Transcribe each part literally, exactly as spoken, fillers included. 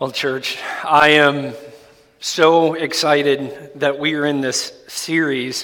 Well, church, I am so excited that we are in this series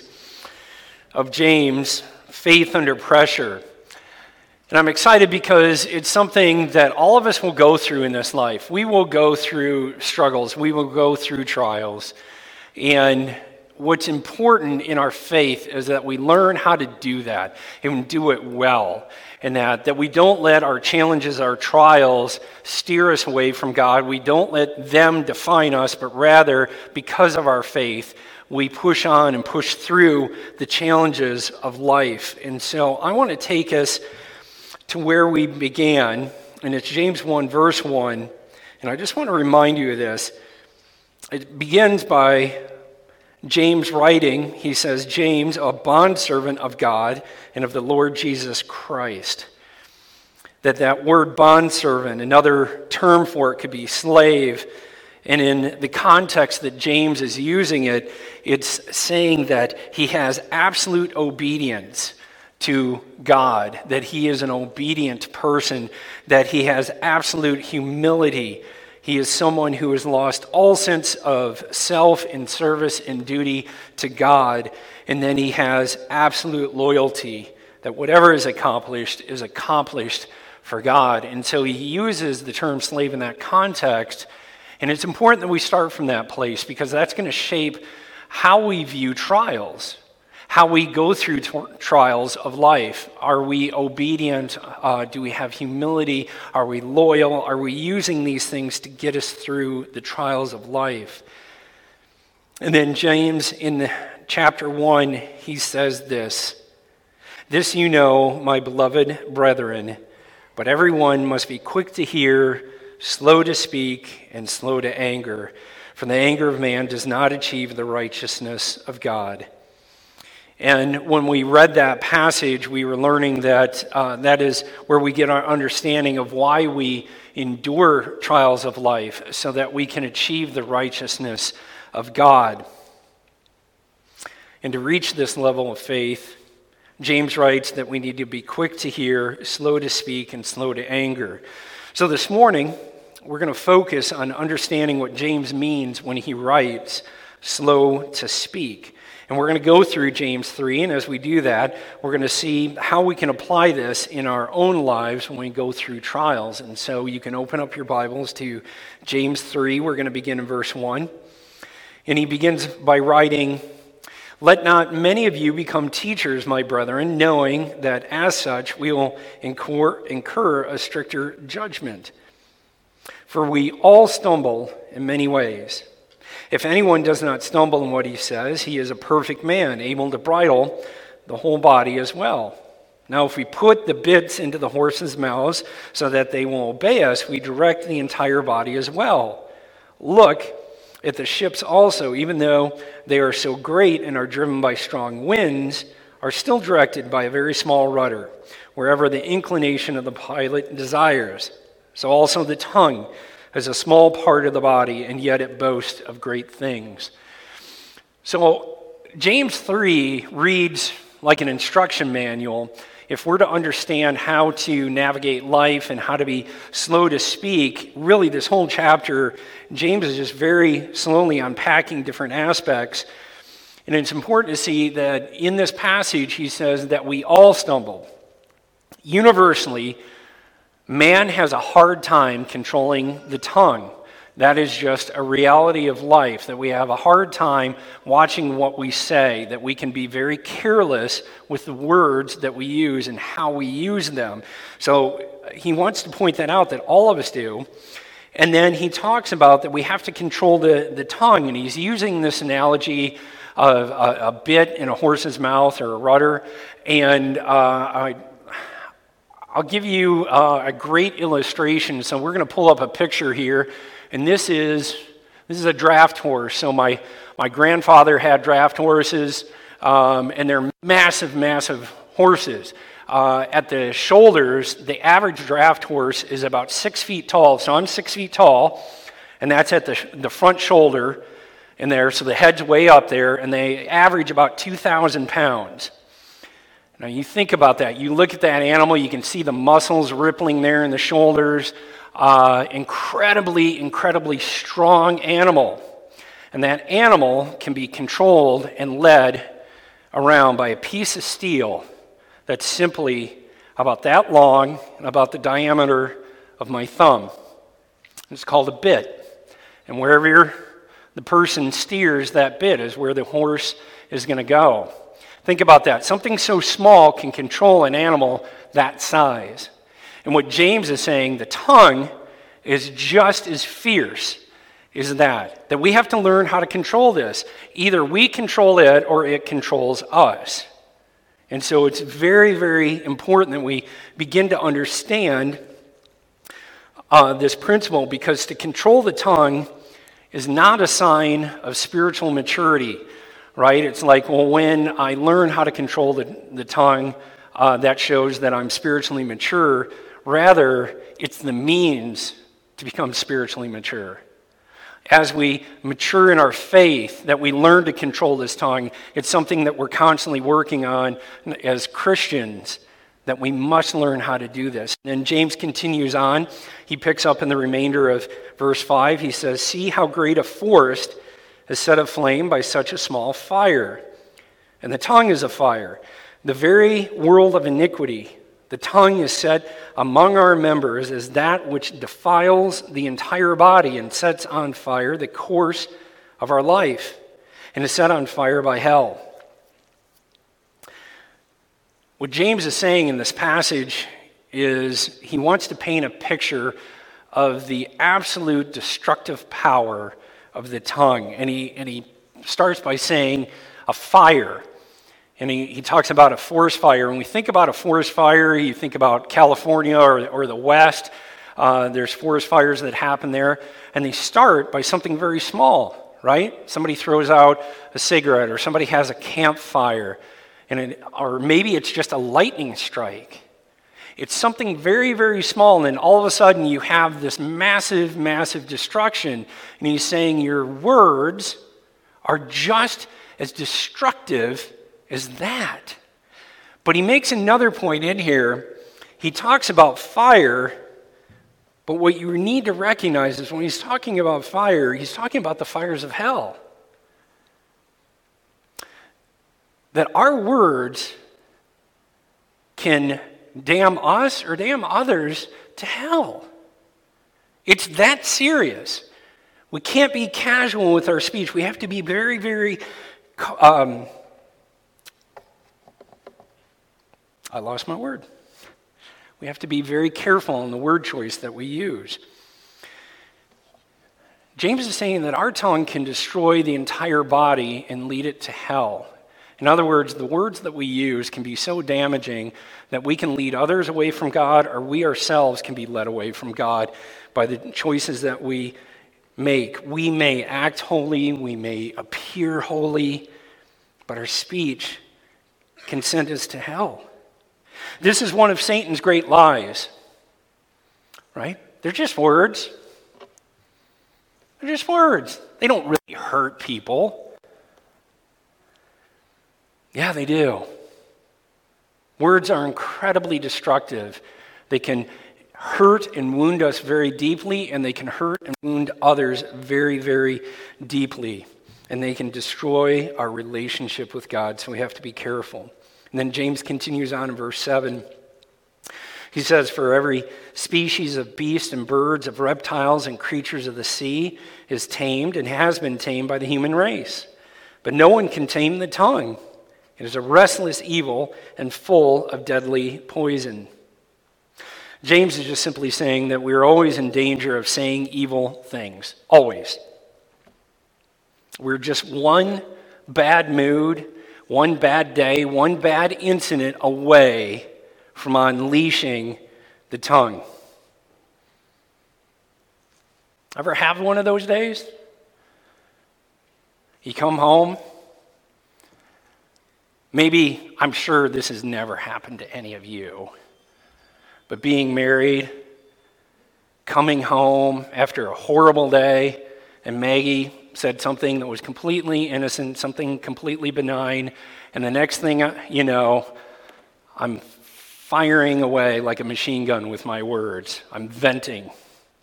of James, Faith Under Pressure. And I'm excited because it's something that all of us will go through in this life. We will go through struggles. We will go through trials. And what's important in our faith is that we learn how to do that and do it well. And that, that we don't let our challenges, our trials steer us away from God. We don't let them define us, but rather, because of our faith, we push on and push through the challenges of life. And so I want to take us to where we began, and it's James one, verse one. And I just want to remind you of this. It begins by James writing, he says, James, a bondservant of God and of the Lord Jesus Christ. That that word bondservant, another term for it could be slave. And in the context that James is using it, it's saying that he has absolute obedience to God, that he is an obedient person, that he has absolute humility. He is someone who has lost all sense of self in service and duty to God. And then he has absolute loyalty, that whatever is accomplished is accomplished for God. And so he uses the term slave in that context. And it's important that we start from that place because that's going to shape how we view trials, how we go through t- trials of life. Are we obedient? Uh, do we have humility? Are we loyal? Are we using these things to get us through the trials of life? And then James, in chapter one, he says this, "This you know, my beloved brethren, but everyone must be quick to hear, slow to speak, and slow to anger, for the anger of man does not achieve the righteousness of God." And when we read that passage, we were learning that uh, that is where we get our understanding of why we endure trials of life, so that we can achieve the righteousness of God. And to reach this level of faith, James writes that we need to be quick to hear, slow to speak, and slow to anger. So this morning, we're going to focus on understanding what James means when he writes slow to speak. And we're going to go through James three, and as we do that, we're going to see how we can apply this in our own lives when we go through trials. And so you can open up your Bibles to James three. We're going to begin in verse one. And he begins by writing, "Let not many of you become teachers, my brethren, knowing that as such we will incur, incur a stricter judgment. For we all stumble in many ways. If anyone does not stumble in what he says, he is a perfect man, able to bridle the whole body as well. Now, if we put the bits into the horses' mouths so that they will obey us, we direct the entire body as well. Look at the ships also, even though they are so great and are driven by strong winds, are still directed by a very small rudder, wherever the inclination of the pilot desires. So also the tongue is a small part of the body, and yet it boasts of great things." So James three reads like an instruction manual if we're to understand how to navigate life and how to be slow to speak. Really, this whole chapter, James is just very slowly unpacking different aspects. And it's important to see that in this passage, he says that we all stumble. Universally, man has a hard time controlling the tongue. That is just a reality of life, that we have a hard time watching what we say, that we can be very careless with the words that we use and how we use them. So he wants to point that out, that all of us do. And then he talks about that we have to control the, the tongue, and he's using this analogy of a, a bit in a horse's mouth or a rudder. And uh, I I'll give you uh, a great illustration. So we're going to pull up a picture here, and this is this is a draft horse. So my my grandfather had draft horses, um, and they're massive, massive horses. Uh, at the shoulders, the average draft horse is about six feet tall. So I'm six feet tall, and that's at the the front shoulder, in there. So the head's way up there, and they average about two thousand pounds. Now you think about that. You look at that animal, you can see the muscles rippling there in the shoulders. uh, incredibly, incredibly strong animal. And that animal can be controlled and led around by a piece of steel that's simply about that long and about the diameter of my thumb. It's called a bit. And wherever you're, the person steers that bit is where the horse is going to go. Think about that. Something so small can control an animal that size. And what James is saying, the tongue is just as fierce as that. That we have to learn how to control this. Either we control it or it controls us. And so it's very, very important that we begin to understand uh, this principle, because to control the tongue is not a sign of spiritual maturity, right? It's like, well, when I learn how to control the, the tongue, uh, that shows that I'm spiritually mature. Rather, it's the means to become spiritually mature. As we mature in our faith, that we learn to control this tongue, it's something that we're constantly working on as Christians, that we must learn how to do this. And James continues on. He picks up in the remainder of verse five. He says, "See how great a forest is set aflame by such a small fire. And the tongue is a fire, the very world of iniquity. The tongue is set among our members as that which defiles the entire body and sets on fire the course of our life, and is set on fire by hell." What James is saying in this passage is he wants to paint a picture of the absolute destructive power of the tongue. And he, and he starts by saying a fire. And he, he talks about a forest fire. When we think about a forest fire, you think about California or, or the West. Uh, there's forest fires that happen there. And they start by something very small, right? Somebody throws out a cigarette, or somebody has a campfire. And it, or maybe it's just a lightning strike. It's something very, very small, and then all of a sudden you have this massive, massive destruction. And he's saying your words are just as destructive as that. But he makes another point in here. He talks about fire, but what you need to recognize is when he's talking about fire, he's talking about the fires of hell. That our words can damn us or damn others to hell. It's that serious. We can't be casual with our speech. We have to be very, very, um, I lost my word. We have to be very careful in the word choice that we use. James is saying that our tongue can destroy the entire body and lead it to hell. In other words, the words that we use can be so damaging that we can lead others away from God, or we ourselves can be led away from God by the choices that we make. We may act holy, we may appear holy, but our speech can send us to hell. This is one of Satan's great lies, right? They're just words. They're just words. They don't really hurt people. Yeah, they do. Words are incredibly destructive. They can hurt and wound us very deeply, and they can hurt and wound others very, very deeply. And they can destroy our relationship with God, so we have to be careful. And then James continues on in verse seven. He says, "For every species of beasts and birds, of reptiles and creatures of the sea is tamed and has been tamed by the human race. But no one can tame the tongue. It is a restless evil and full of deadly poison." James is just simply saying that we're always in danger of saying evil things. Always. We're just one bad mood, one bad day, one bad incident away from unleashing the tongue. Ever have one of those days? You come home. Maybe, I'm sure this has never happened to any of you, but being married, coming home after a horrible day, and Maggie said something that was completely innocent, something completely benign, and the next thing you know, I'm firing away like a machine gun with my words. I'm venting.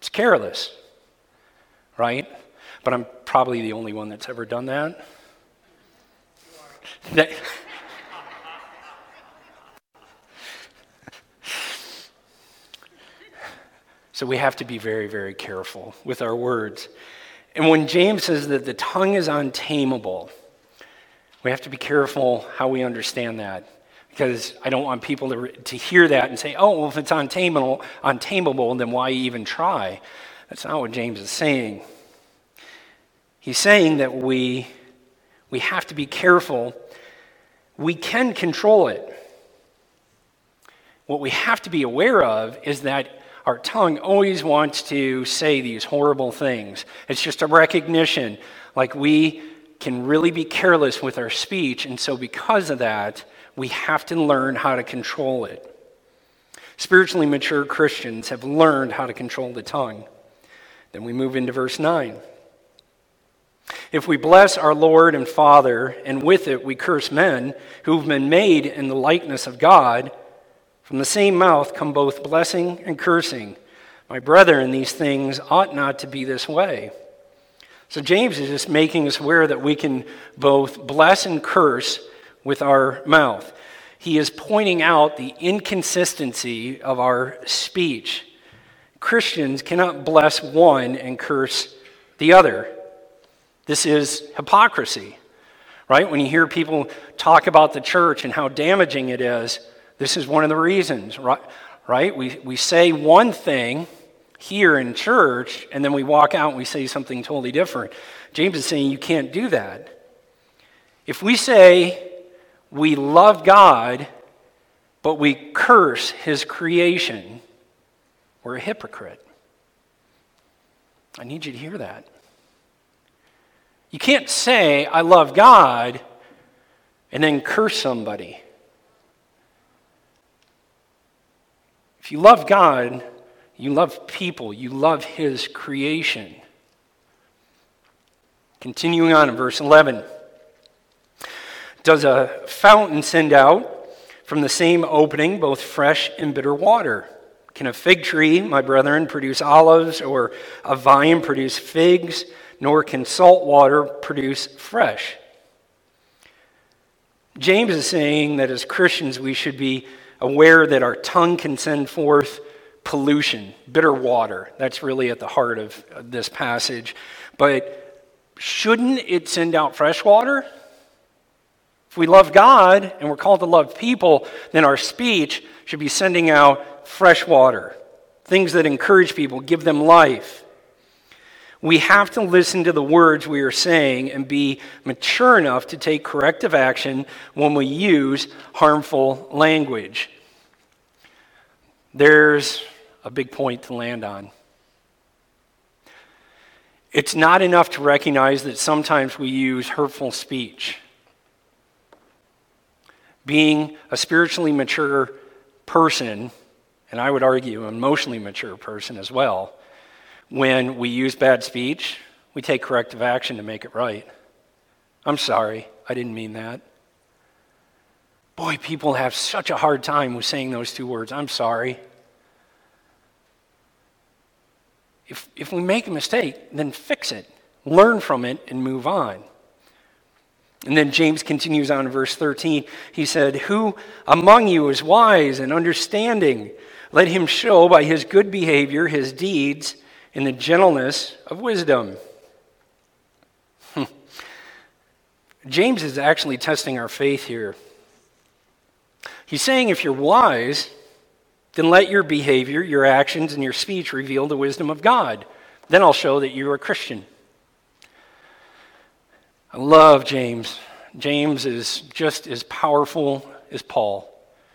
It's careless, right? But I'm probably the only one that's ever done that. that So we have to be very, very careful with our words. And when James says that the tongue is untamable, we have to be careful how we understand that. Because I don't want people to, to hear that and say, oh, well, if it's untamable, untamable, then why even try? That's not what James is saying. He's saying that we, we have to be careful. We can control it. What we have to be aware of is that our tongue always wants to say these horrible things. It's just a recognition, like we can really be careless with our speech, and so because of that, we have to learn how to control it. Spiritually mature Christians have learned how to control the tongue. Then we move into verse nine. If we bless our Lord and Father, and with it we curse men who've been made in the likeness of God, from the same mouth come both blessing and cursing. My brethren, these things ought not to be this way. So James is just making us aware that we can both bless and curse with our mouth. He is pointing out the inconsistency of our speech. Christians cannot bless one and curse the other. This is hypocrisy, right? When you hear people talk about the church and how damaging it is, this is one of the reasons, right? We, we say one thing here in church, and then we walk out and we say something totally different. James is saying you can't do that. If we say we love God, but we curse his creation, we're a hypocrite. I need you to hear that. You can't say, I love God, and then curse somebody. If you love God, you love people, you love his creation. Continuing on in verse eleven. Does a fountain send out from the same opening both fresh and bitter water? Can a fig tree, my brethren, produce olives, or a vine produce figs? Nor can salt water produce fresh. James is saying that as Christians we should be aware that our tongue can send forth pollution, bitter water. That's really at the heart of this passage. But shouldn't it send out fresh water? If we love God and we're called to love people, then our speech should be sending out fresh water, things that encourage people, give them life. We have to listen to the words we are saying and be mature enough to take corrective action when we use harmful language. There's a big point to land on. It's not enough to recognize that sometimes we use hurtful speech. Being a spiritually mature person, and I would argue an emotionally mature person as well, when we use bad speech, we take corrective action to make it right. I'm sorry, I didn't mean that. Boy, people have such a hard time with saying those two words, I'm sorry. If, if we make a mistake, then fix it. Learn from it and move on. And then James continues on in verse thirteen. He said, who among you is wise and understanding? Let him show by his good behavior his deeds in the gentleness of wisdom. James is actually testing our faith here. He's saying if you're wise, then let your behavior, your actions, and your speech reveal the wisdom of God. Then I'll show that you're a Christian. I love James. James is just as powerful as Paul.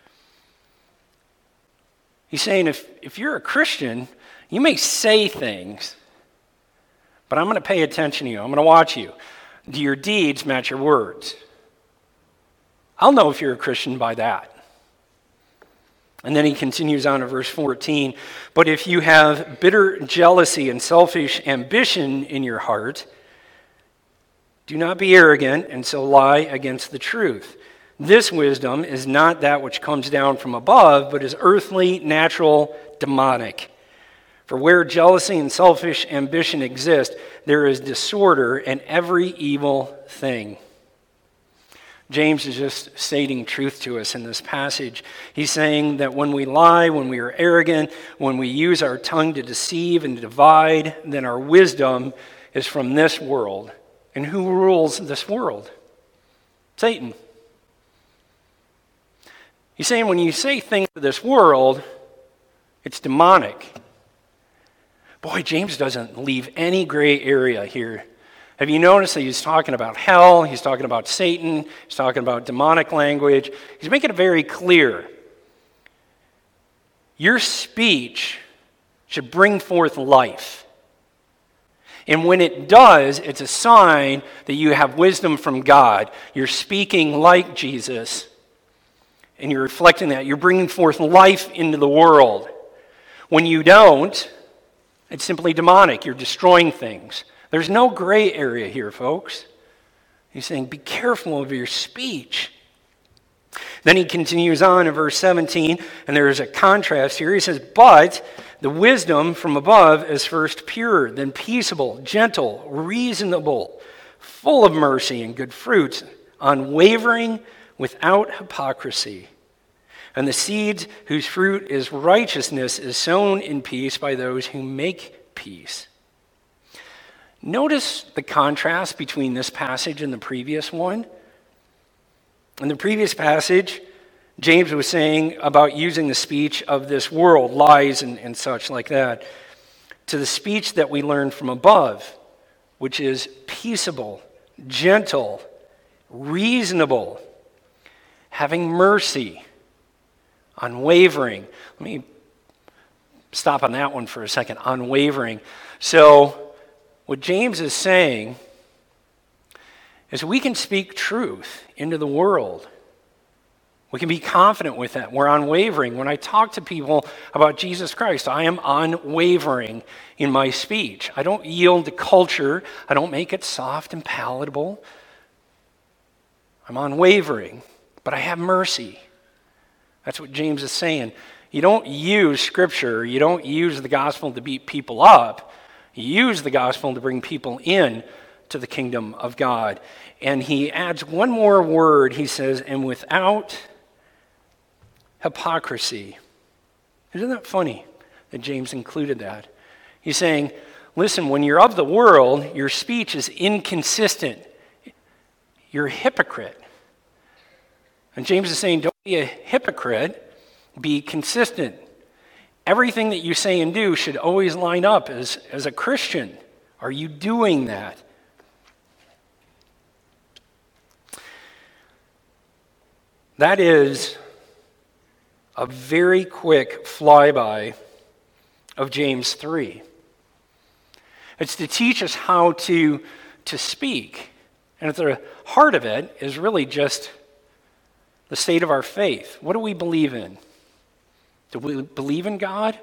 He's saying if, if you're a Christian, you may say things, but I'm going to pay attention to you. I'm going to watch you. Do your deeds match your words? I'll know if you're a Christian by that. And then he continues on in verse fourteen. But if you have bitter jealousy and selfish ambition in your heart, do not be arrogant and so lie against the truth. This wisdom is not that which comes down from above, but is earthly, natural, demonic. For where jealousy and selfish ambition exist, there is disorder and every evil thing. James is just stating truth to us in this passage. He's saying that when we lie, when we are arrogant, when we use our tongue to deceive and divide, then our wisdom is from this world. And who rules this world? Satan. He's saying when you say things of this world, it's demonic. Boy, James doesn't leave any gray area here. Have you noticed that he's talking about hell, he's talking about Satan, he's talking about demonic language. He's making it very clear. Your speech should bring forth life. And when it does, it's a sign that you have wisdom from God. You're speaking like Jesus, and you're reflecting that. You're bringing forth life into the world. When you don't, it's simply demonic. You're destroying things. There's no gray area here, folks. He's saying, be careful of your speech. Then he continues on in verse seventeen, and there is a contrast here. He says, but the wisdom from above is first pure, then peaceable, gentle, reasonable, full of mercy and good fruits, unwavering, without hypocrisy. And the seed whose fruit is righteousness is sown in peace by those who make peace. Notice the contrast between this passage and the previous one. In the previous passage, James was saying about using the speech of this world, lies and, and such like that, to the speech that we learn from above, which is peaceable, gentle, reasonable, having mercy, unwavering. Let me stop on that one for a second. Unwavering. So, what James is saying is we can speak truth into the world. We can be confident with that. We're unwavering. When I talk to people about Jesus Christ, I am unwavering in my speech. I don't yield to culture. I don't make it soft and palatable. I'm unwavering, but I have mercy. That's what James is saying. You don't use Scripture, you don't use the gospel to beat people up. You use the gospel to bring people in to the kingdom of God. And he adds one more word. He says, and without hypocrisy. Isn't that funny that James included that? He's saying, listen, when you're of the world, your speech is inconsistent. You're a hypocrite. And James is saying, don't be a hypocrite, be consistent. Everything that you say and do should always line up as, as a Christian. Are you doing that? That is a very quick flyby of James three. It's to teach us how to, to speak. And at the heart of it is really just the state of our faith. What do we believe in? Do we believe in God?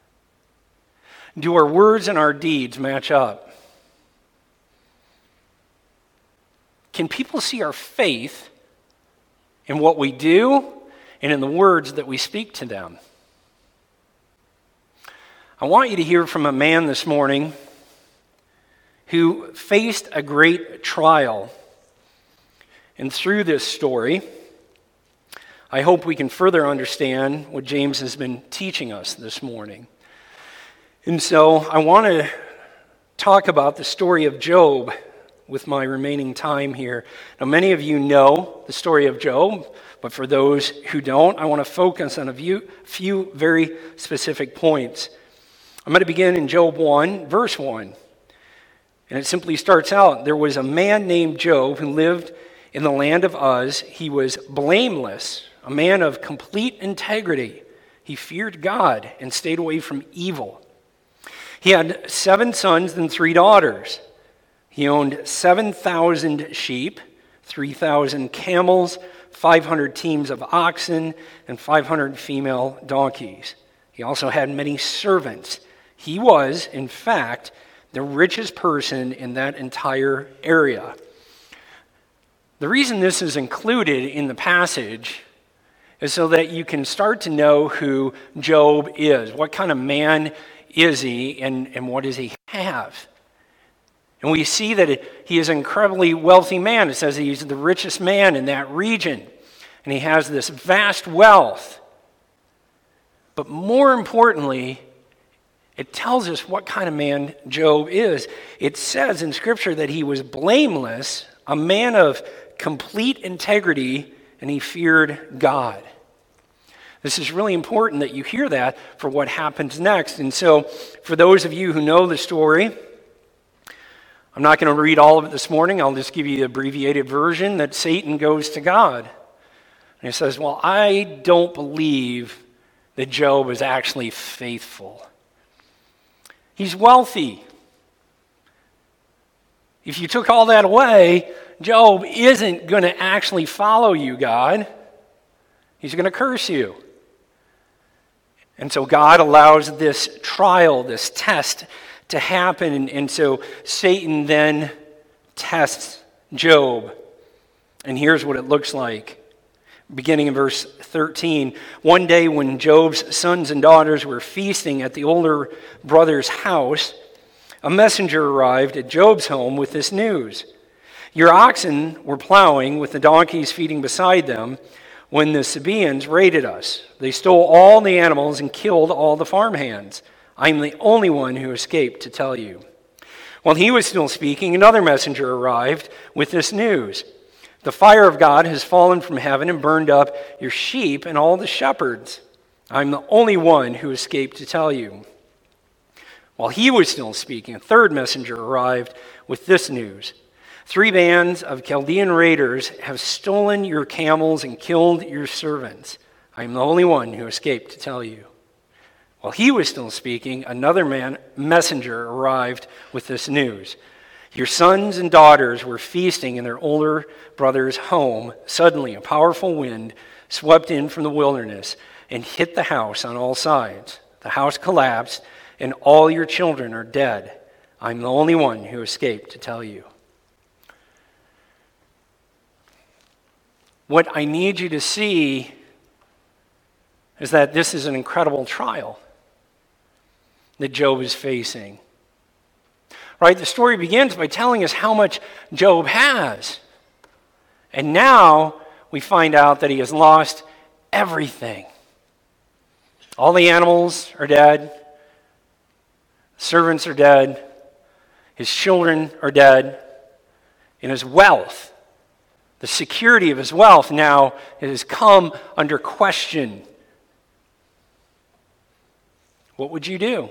Do our words and our deeds match up? Can people see our faith in what we do and in the words that we speak to them? I want you to hear from a man this morning who faced a great trial. And through this story, I hope we can further understand what James has been teaching us this morning. And so I want to talk about the story of Job with my remaining time here. Now, many of you know the story of Job, but for those who don't, I want to focus on a few, few very specific points. I'm going to begin in Job one, verse one. And it simply starts out, there was a man named Job who lived in the land of Uz. He was blameless, a man of complete integrity. He feared God and stayed away from evil. He had seven sons and three daughters. He owned seven thousand sheep, three thousand camels, five hundred teams of oxen, and five hundred female donkeys. He also had many servants. He was, in fact, the richest person in that entire area. The reason this is included in the passage is so that you can start to know who Job is, what kind of man is he and, and what does he have? And we see that it, he is an incredibly wealthy man. It says he's the richest man in that region. And he has this vast wealth. But more importantly, it tells us what kind of man Job is. It says in Scripture that he was blameless, a man of complete integrity, and he feared God. This is really important that you hear that for what happens next. And so, for those of you who know the story, I'm not going to read all of it this morning. I'll just give you the abbreviated version that Satan goes to God. And he says, well, I don't believe that Job is actually faithful. He's wealthy. If you took all that away, Job isn't going to actually follow you, God. He's going to curse you. And so God allows this trial, this test to happen. And, and so Satan then tests Job. And here's what it looks like. Beginning in verse thirteen, one day when Job's sons and daughters were feasting at the older brother's house, a messenger arrived at Job's home with this news. Your oxen were plowing with the donkeys feeding beside them when the Sabaeans raided us. They stole all the animals and killed all the farmhands. I am the only one who escaped to tell you. While he was still speaking, another messenger arrived with this news. The fire of God has fallen from heaven and burned up your sheep and all the shepherds. I'm the only one who escaped to tell you. While he was still speaking, a third messenger arrived with this news. Three bands of Chaldean raiders have stolen your camels and killed your servants. I am the only one who escaped to tell you. While he was still speaking, another man, messenger arrived with this news. Your sons and daughters were feasting in their older brother's home. Suddenly, a powerful wind swept in from the wilderness and hit the house on all sides. The house collapsed, and all your children are dead. I'm the only one who escaped to tell you. What I need you to see is that this is an incredible trial that Job is facing. Right? The story begins by telling us how much Job has. And now we find out that he has lost everything. All the animals are dead. Servants are dead. His children are dead. And his wealth, the security of his wealth now has come under question. What would you do?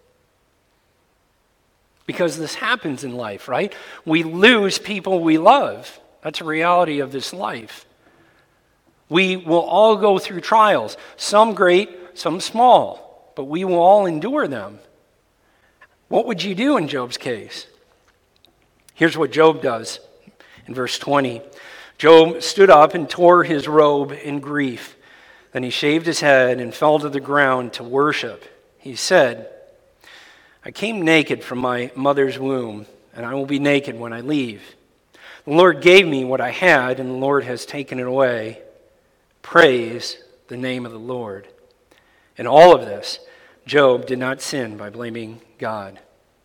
Because this happens in life, right? We lose people we love. That's a reality of this life. We will all go through trials, some great, some small, but we will all endure them. What would you do in Job's case? Here's what Job does in verse twenty. Job stood up and tore his robe in grief. Then he shaved his head and fell to the ground to worship. He said, I came naked from my mother's womb, and I will be naked when I leave. The Lord gave me what I had, and the Lord has taken it away. Praise the name of the Lord. In all of this, Job did not sin by blaming God.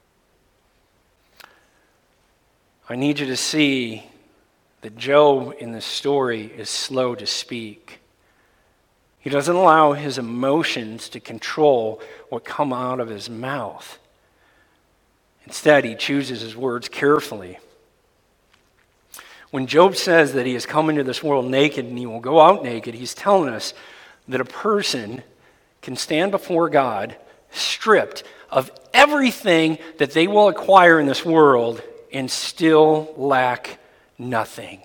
I need you to see that Job in this story is slow to speak. He doesn't allow his emotions to control what come out of his mouth. Instead, he chooses his words carefully. When Job says that he has come into this world naked and he will go out naked, he's telling us that a person can stand before God stripped of everything that they will acquire in this world and still lack nothing.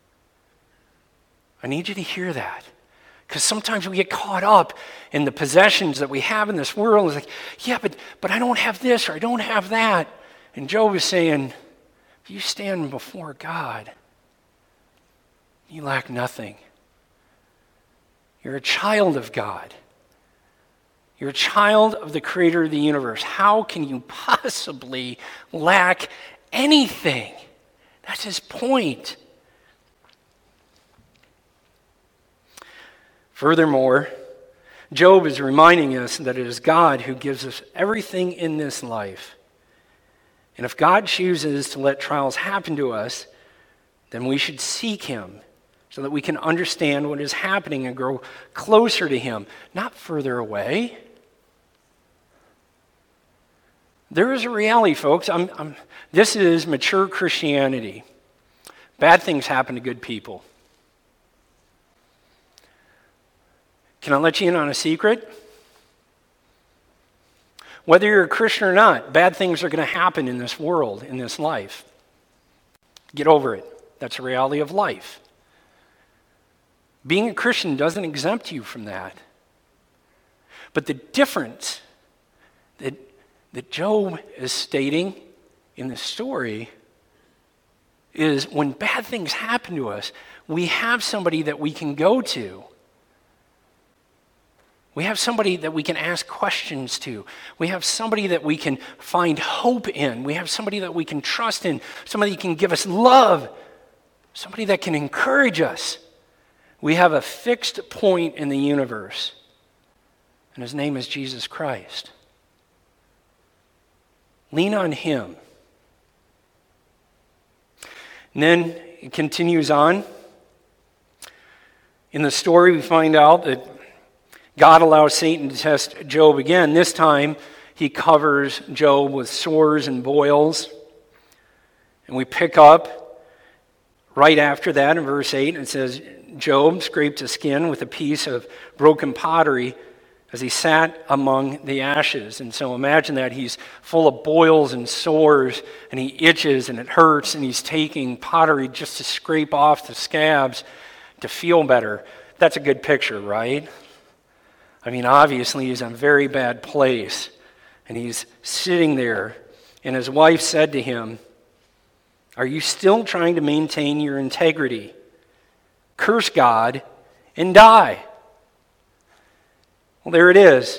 I need you to hear that. Because sometimes we get caught up in the possessions that we have in this world. It's like, yeah, but, but I don't have this or I don't have that. And Job is saying, if you stand before God, you lack nothing. You're a child of God. You're a child of the creator of the universe. How can you possibly lack anything? That's his point. Furthermore, Job is reminding us that it is God who gives us everything in this life. And if God chooses to let trials happen to us, then we should seek him so that we can understand what is happening and grow closer to him, not further away. There is a reality, folks. I'm, I'm, this is mature Christianity. Bad things happen to good people. Can I let you in on a secret? Whether you're a Christian or not, bad things are going to happen in this world, in this life. Get over it. That's the reality of life. Being a Christian doesn't exempt you from that. But the difference that, that Job is stating in the story is when bad things happen to us, we have somebody that we can go to. We have somebody that we can ask questions to. We have somebody that we can find hope in. We have somebody that we can trust in. Somebody that can give us love. Somebody that can encourage us. We have a fixed point in the universe. And his name is Jesus Christ. Lean on him. And then it continues on. In the story, we find out that God allows Satan to test Job again. This time, he covers Job with sores and boils. And we pick up right after that in verse eight, and it says, Job scraped his skin with a piece of broken pottery as he sat among the ashes. And so imagine that he's full of boils and sores, and he itches and it hurts, and he's taking pottery just to scrape off the scabs to feel better. That's a good picture, right? I mean, obviously, he's in a very bad place, and he's sitting there, and his wife said to him, "Are you still trying to maintain your integrity? Curse God and die." Well, there it is.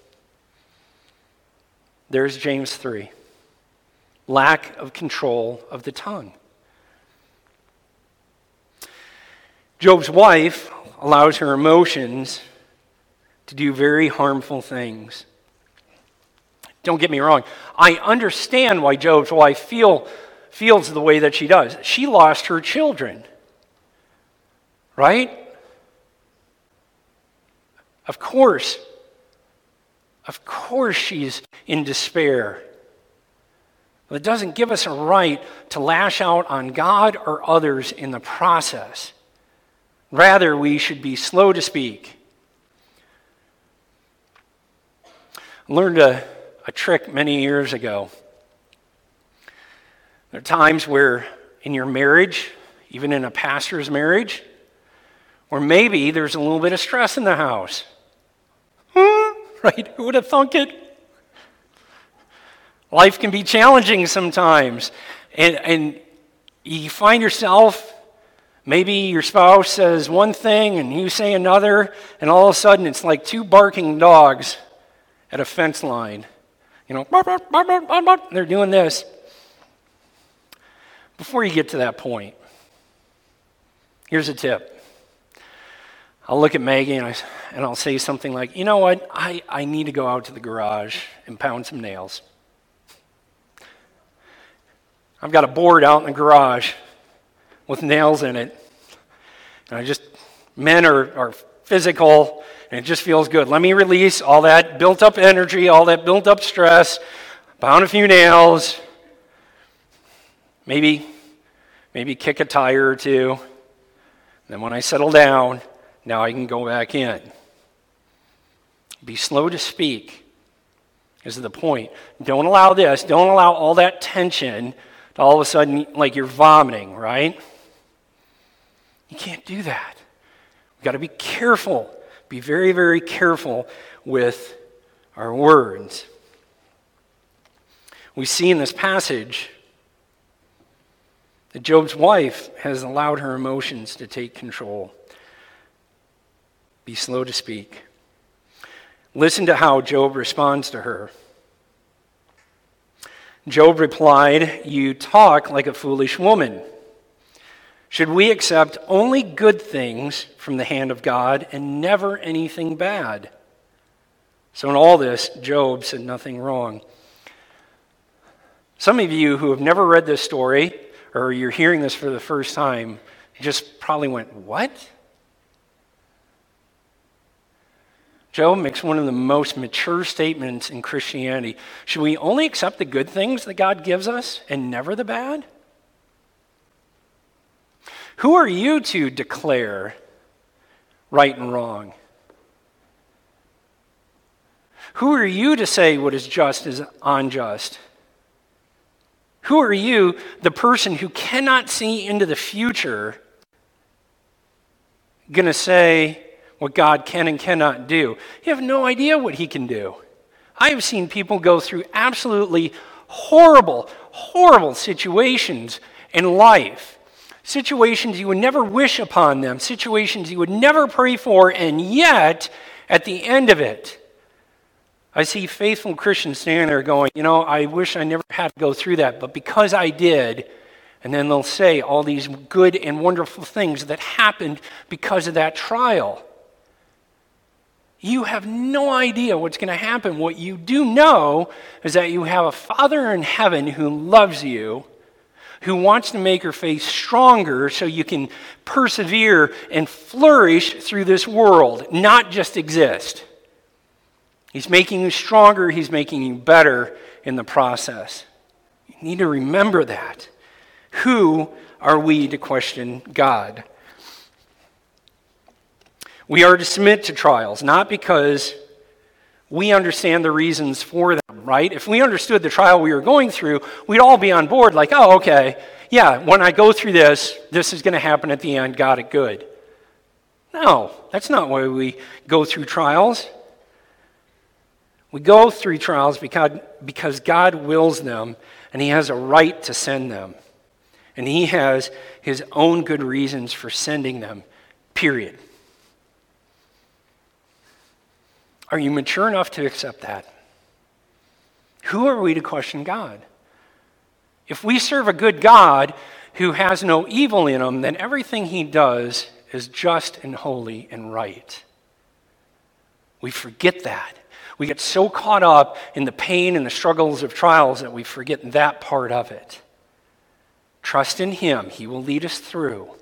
There's James three. Lack of control of the tongue. Job's wife allows her emotions to do very harmful things. Don't get me wrong. I understand why Job's wife feel, feels the way that she does. She lost her children. Right? Of course. Of course she's in despair. But it doesn't give us a right to lash out on God or others in the process. Rather, we should be slow to speak. I learned a, a trick many years ago. There are times where in your marriage, even in a pastor's marriage, or maybe there's a little bit of stress in the house. Huh? Right? Who would have thunk it? Life can be challenging sometimes. And, and you find yourself, maybe your spouse says one thing and you say another, and all of a sudden it's like two barking dogs at a fence line. You know, bark, bark, bark, bark, bark, bark. They're doing this. Before you get to that point, here's a tip. I'll look at Maggie and, I, and I'll say something like, you know what, I, I need to go out to the garage and pound some nails. I've got a board out in the garage with nails in it. And I just, men are, are physical, and it just feels good. Let me release all that built up energy, all that built up stress, pound a few nails, maybe, maybe kick a tire or two. Then when I settle down, now I can go back in. Be slow to speak is the point. Don't allow this, don't allow all that tension to all of a sudden, like you're vomiting, right? You can't do that. We've got to be careful. Be very, very careful with our words. We see in this passage that Job's wife has allowed her emotions to take control. Be slow to speak. Listen to how Job responds to her. Job replied, "You talk like a foolish woman. Should we accept only good things from the hand of God and never anything bad?" So in all this, Job said nothing wrong. Some of you who have never read this story, or you're hearing this for the first time, just probably went, what? Job makes one of the most mature statements in Christianity. Should we only accept the good things that God gives us and never the bad? Who are you to declare right and wrong? Who are you to say what is just is unjust? Who are you, the person who cannot see into the future, going to say what God can and cannot do? You have no idea what he can do. I have seen people go through absolutely horrible, horrible situations in life. Situations you would never wish upon them, situations you would never pray for, and yet, at the end of it, I see faithful Christians standing there going, you know, I wish I never had to go through that, but because I did, and then they'll say all these good and wonderful things that happened because of that trial. You have no idea what's going to happen. What you do know is that you have a Father in heaven who loves you, who wants to make your faith stronger so you can persevere and flourish through this world, not just exist. He's making you stronger. He's making you better in the process. You need to remember that. Who are we to question God? We are to submit to trials, not because we understand the reasons for them, right? If we understood the trial we were going through, we'd all be on board like, oh, okay, yeah, when I go through this, this is going to happen at the end, got it, good. No, that's not why we go through trials. We go through trials because, because God wills them, and he has a right to send them. And he has his own good reasons for sending them, period. Are you mature enough to accept that? Who are we to question God? If we serve a good God who has no evil in him, then everything he does is just and holy and right. We forget that. We get so caught up in the pain and the struggles of trials that we forget that part of it. Trust in him. He will lead us through.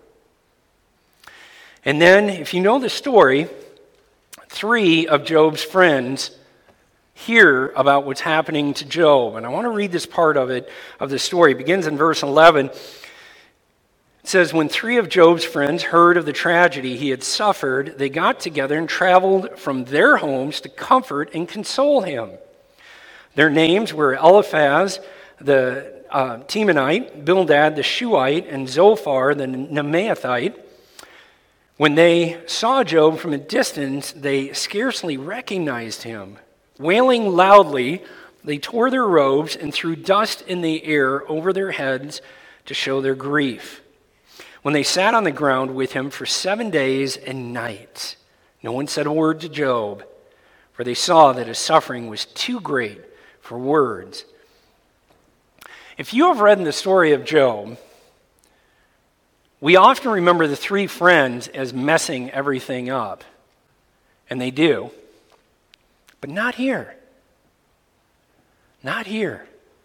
And then, if you know the story, three of Job's friends hear about what's happening to Job. And I want to read this part of it, of the story. It begins in verse eleven. It says, when three of Job's friends heard of the tragedy he had suffered, they got together and traveled from their homes to comfort and console him. Their names were Eliphaz the uh, Temanite, Bildad the Shuhite, and Zophar the Naamathite. When they saw Job from a distance, they scarcely recognized him. Wailing loudly, they tore their robes and threw dust in the air over their heads to show their grief. When they sat on the ground with him for seven days and nights, no one said a word to Job, for they saw that his suffering was too great for words. If you have read the story of Job, we often remember the three friends as messing everything up, and they do, but not here. Not here.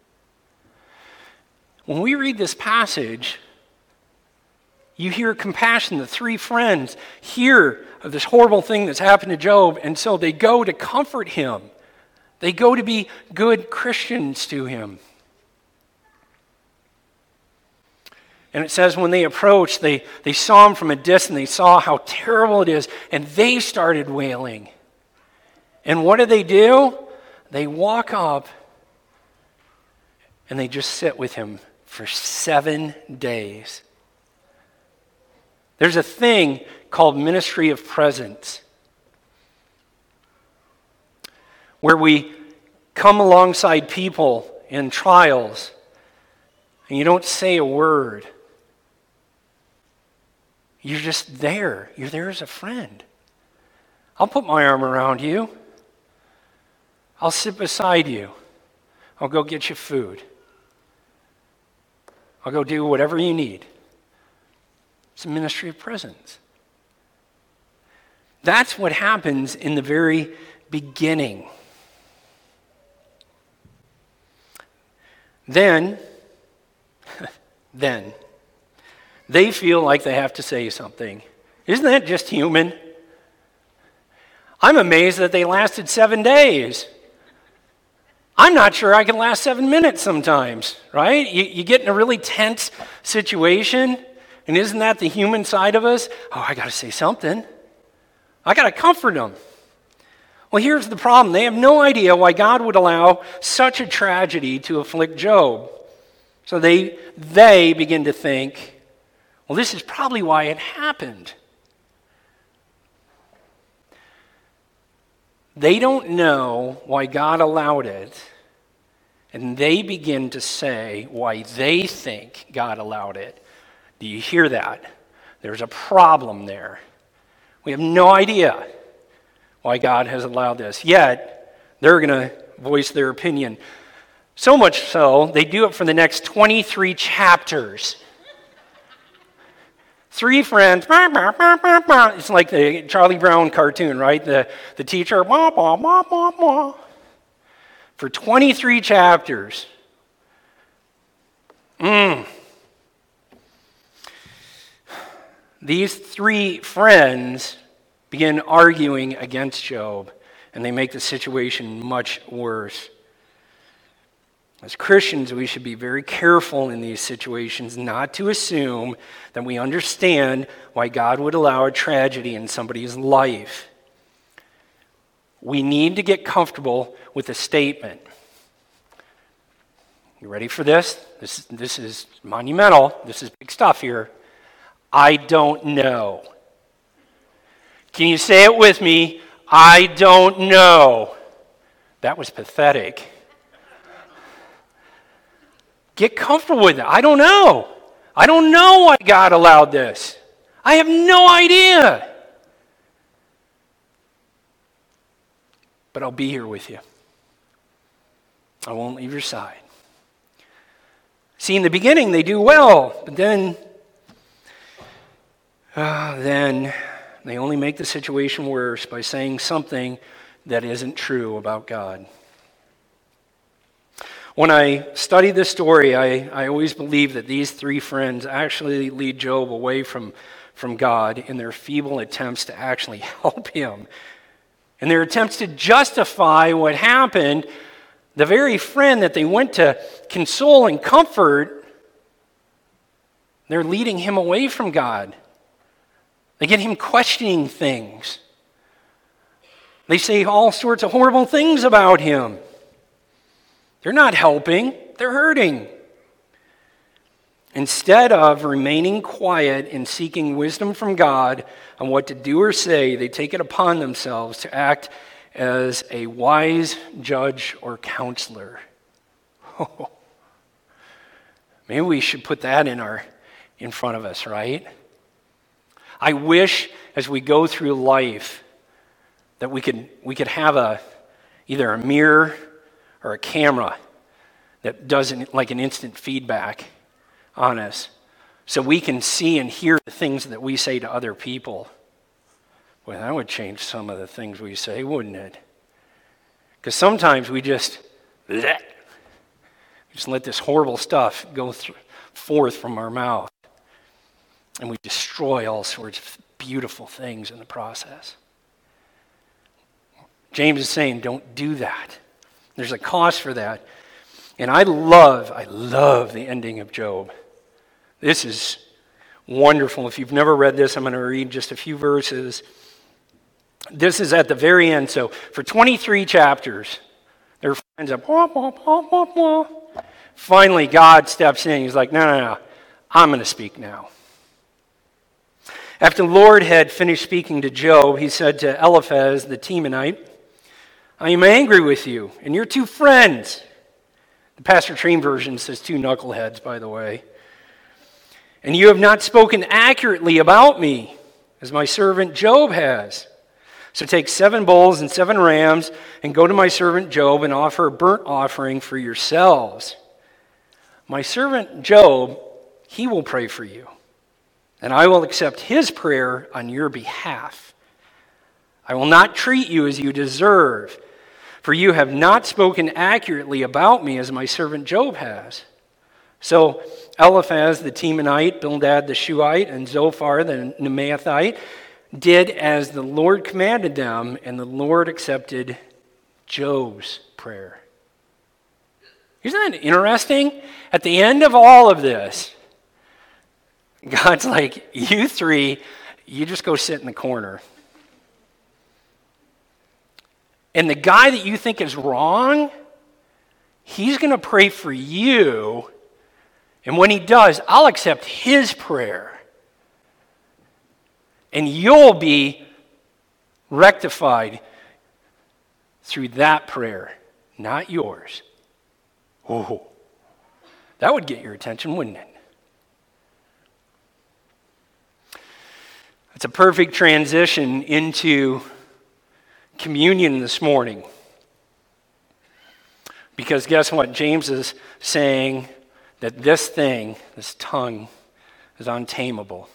When we read this passage, you hear compassion. The three friends hear of this horrible thing that's happened to Job, and so they go to comfort him. They go to be good Christians to him. And it says when they approached, they, they saw him from a distance, they saw how terrible it is, and they started wailing. And what do they do? They walk up and they just sit with him for seven days. There's a thing called ministry of presence, where we come alongside people in trials and you don't say a word. You're just there. You're there as a friend. I'll put my arm around you. I'll sit beside you. I'll go get you food. I'll go do whatever you need. It's a ministry of presence. That's what happens in the very beginning. Then, then, they feel like they have to say something. Isn't that just human? I'm amazed that they lasted seven days. I'm not sure I can last seven minutes sometimes, right? You, you get in a really tense situation, and isn't that the human side of us? Oh, I got to say something. I got to comfort them. Well, here's the problem. They have no idea why God would allow such a tragedy to afflict Job. So they, they begin to think, well, this is probably why it happened. They don't know why God allowed it, and they begin to say why they think God allowed it. Do you hear that? There's a problem there. We have no idea why God has allowed this, yet they're going to voice their opinion. So much so, they do it for the next twenty-three chapters. Three friends, bah, bah, bah, bah, bah. It's like the Charlie Brown cartoon, right? The, the teacher, bah, bah, bah, bah, bah. For twenty-three chapters. Mm. These three friends begin arguing against Job, and they make the situation much worse. As Christians, we should be very careful in these situations not to assume that we understand why God would allow a tragedy in somebody's life. We need to get comfortable with a statement. You ready for this? This, this is monumental. This is big stuff here. I don't know. Can you say it with me? I don't know. That was pathetic. Get comfortable with it. I don't know. I don't know why God allowed this. I have no idea. But I'll be here with you. I won't leave your side. See, in the beginning, they do well, but then, uh, then they only make the situation worse by saying something that isn't true about God. When I study this story, I, I always believe that these three friends actually lead Job away from, from God in their feeble attempts to actually help him. In their attempts to justify what happened, the very friend that they went to console and comfort, they're leading him away from God. They get him questioning things. They say all sorts of horrible things about him. They're not helping, they're hurting. Instead of remaining quiet and seeking wisdom from God on what to do or say, they take it upon themselves to act as a wise judge or counselor. Oh, maybe we should put that in our in front of us, right? I wish as we go through life that we could we could have a either a mirror or a camera that does an, like an instant feedback on us so we can see and hear the things that we say to other people. Well, that would change some of the things we say, wouldn't it? Because sometimes we just, bleh, just let this horrible stuff go th- forth from our mouth, and we destroy all sorts of beautiful things in the process. James is saying, don't do that. There's a cost for that. And I love, I love the ending of Job. This is wonderful. If you've never read this, I'm going to read just a few verses. This is at the very end. So for twenty-three chapters, their friends are, blah, blah, blah, blah, blah. Finally, God steps in. He's like, no, no, no. I'm going to speak now. After the Lord had finished speaking to Job, he said to Eliphaz the Temanite, I am angry with you and your two friends. The Pastor Train version says two knuckleheads, by the way. And you have not spoken accurately about me, as my servant Job has. So take seven bulls and seven rams and go to my servant Job and offer a burnt offering for yourselves. My servant Job, he will pray for you, and I will accept his prayer on your behalf. I will not treat you as you deserve, for you have not spoken accurately about me as my servant Job has. So Eliphaz the Temanite, Bildad the Shuhite, and Zophar the Naamathite did as the Lord commanded them, and the Lord accepted Job's prayer. Isn't that interesting? At the end of all of this, God's like, you three, you just go sit in the corner. And the guy that you think is wrong, he's going to pray for you. And when he does, I'll accept his prayer. And you'll be rectified through that prayer, not yours. Oh, that would get your attention, wouldn't it? It's a perfect transition into communion this morning. Because guess what? James is saying that this thing, this tongue, is untamable.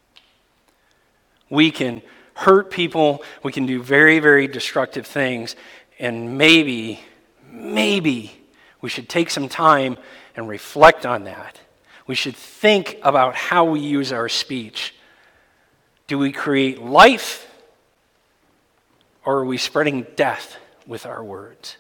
We can hurt people, we can do very, very destructive things, and maybe, maybe we should take some time and reflect on that. We should think about how we use our speech. Do we create life, or are we spreading death with our words?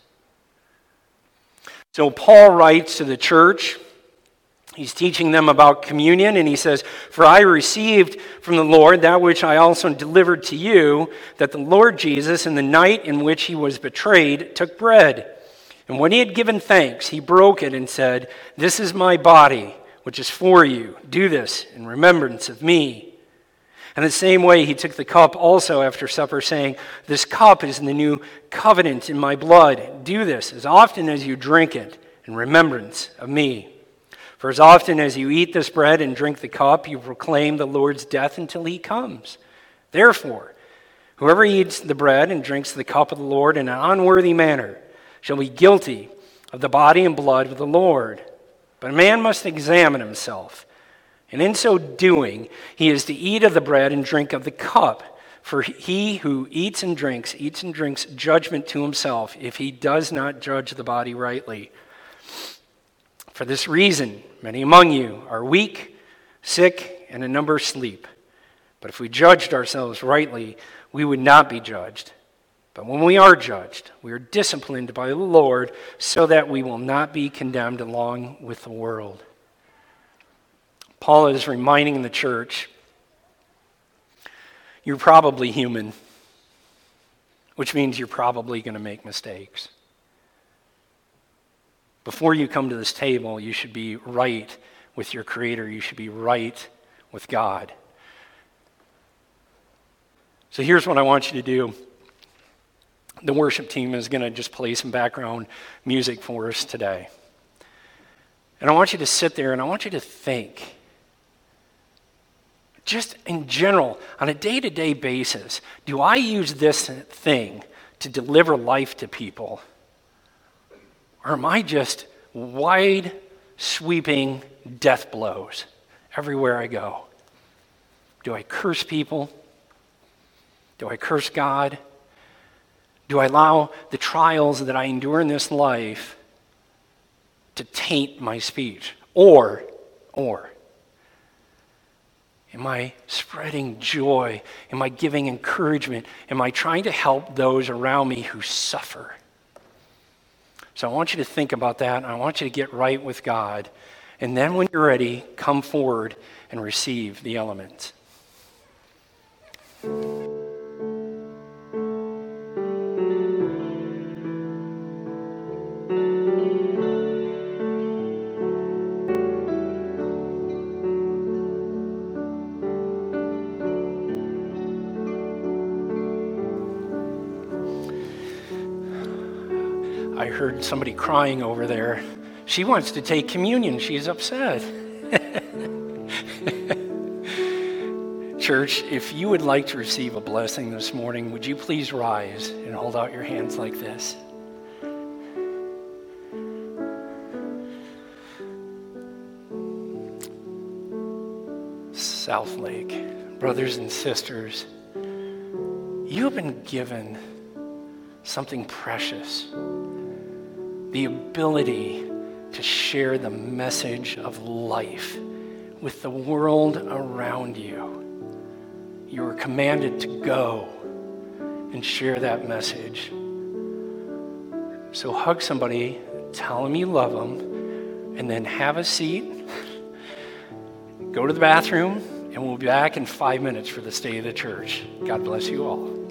So Paul writes to the church. He's teaching them about communion, and he says, "For I received from the Lord that which I also delivered to you, that the Lord Jesus, in the night in which he was betrayed, took bread. And when he had given thanks, he broke it and said, 'This is my body, which is for you. Do this in remembrance of me.' And the same way he took the cup also after supper, saying, 'This cup is the new covenant in my blood. Do this as often as you drink it in remembrance of me. For as often as you eat this bread and drink the cup, you proclaim the Lord's death until he comes. Therefore, whoever eats the bread and drinks the cup of the Lord in an unworthy manner shall be guilty of the body and blood of the Lord. But a man must examine himself, and in so doing, he is to eat of the bread and drink of the cup. For he who eats and drinks, eats and drinks judgment to himself, if he does not judge the body rightly. For this reason, many among you are weak, sick, and a number sleep. But if we judged ourselves rightly, we would not be judged. But when we are judged, we are disciplined by the Lord, so that we will not be condemned along with the world." Paul is reminding the church, you're probably human, which means you're probably going to make mistakes. Before you come to this table, you should be right with your Creator. You should be right with God. So here's what I want you to do. The worship team is going to just play some background music for us today. And I want you to sit there and I want you to think. Just in general, on a day-to-day basis, do I use this thing to deliver life to people? Or am I just wide, sweeping death blows everywhere I go? Do I curse people? Do I curse God? Do I allow the trials that I endure in this life to taint my speech? Or, or, am I spreading joy? Am I giving encouragement? Am I trying to help those around me who suffer? So I want you to think about that, and I want you to get right with God. And then when you're ready, come forward and receive the elements. I heard somebody crying over there. She wants to take communion. She's upset. Church, if you would like to receive a blessing this morning, would you please rise and hold out your hands like this? South Lake, brothers and sisters, you've been given something precious, the ability to share the message of life with the world around you. You are commanded to go and share that message. So hug somebody, tell them you love them, and then have a seat, go to the bathroom, and we'll be back in five minutes for the State of the Church. God bless you all.